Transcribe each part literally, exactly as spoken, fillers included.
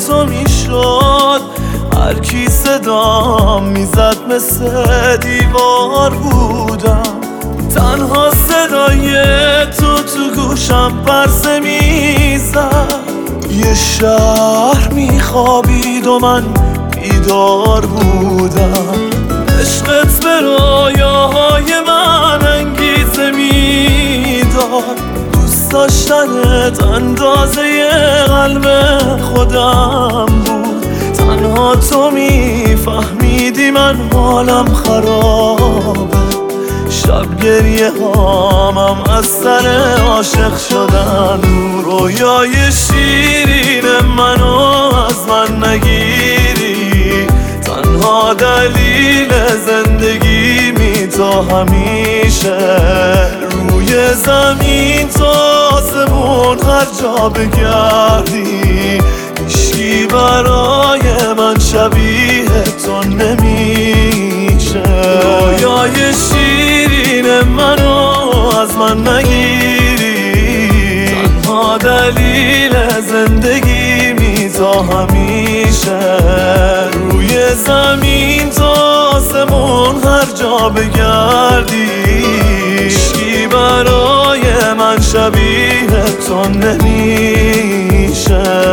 تو میشد، هر کی صدام میزد مثل دیوار بودم. تنها صدای تو تو گوشم پرسه میزد، یه شهر میخوابید و من بیدار بودم. عشقت به رویاهای من انگیزه میداد، دوست داشتنت اندازه قلب خودم بود. تنها تو میفهمیدی من حالم خرابه، شب گریه هامم از سر عاشق شدن. رویای شیرین منو از من نگیری، تنها دلیل زندگی می تو همیشه. روی زمین تا آسمون هر جا بگردی، هیچکی برای من شبیه تو نمیشه. رویای شیرین منو از من نگیری، تنها دلیل زندگی می تا همیشه. روی زمین تا آسمون هر جا بگردی، هیچکی برای من شبیه تو نمیشه.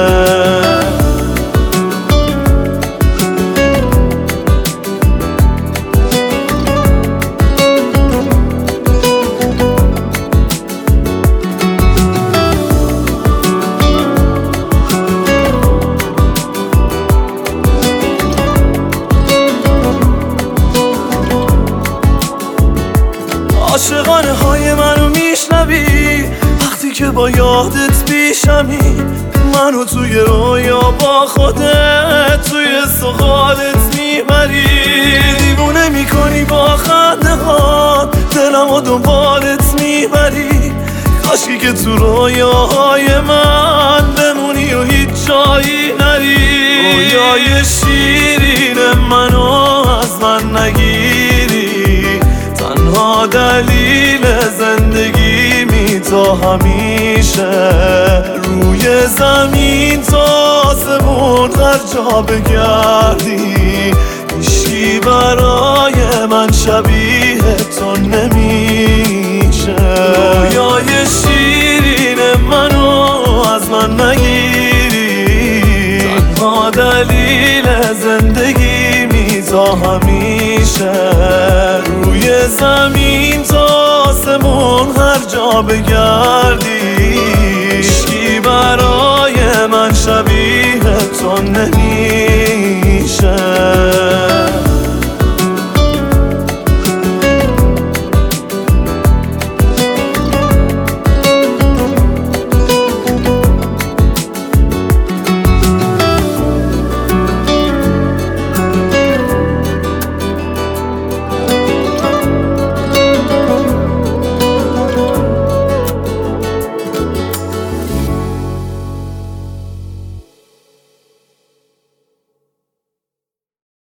عاشقانه های منو میشنوی وقتی که با یادت پیشمی، منو توی رویا با خودت توی سخالت میبری. دیوونه میکنی با خنده ها، دلمو دنبالت میبری. کاشکی که تو رویاهای من بمونی و هیچ جایی نری. رویای شیرین منو از من نگیری، تنها دلیل زندگی می تو همیشه. روی زمین تا آسمون هر جا بگردی، هیچکی برای من شبیه تو نمیشه. رویای شیرین منو از من نگیری، تنها دلیل زندگی می تا همیشه. روی زمین تا آسمون هر جا بگردی، هیچکی برای من شبیه تو نمیشه.